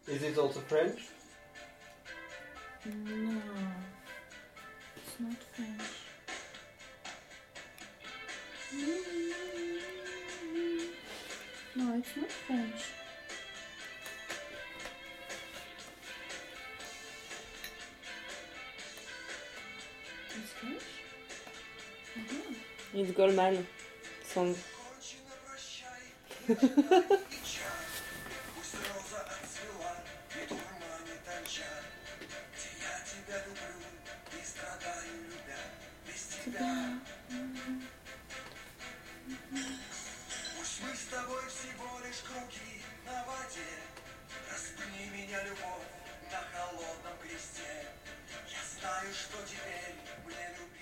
Is it also French? No, it's not French. No, it's not French. It's French? It's Goldman song. Пусть мы с тобой всего лишь круги на воде. Распни меня, любовь, на холодном кресте. Я знаю, что теперь мне любить.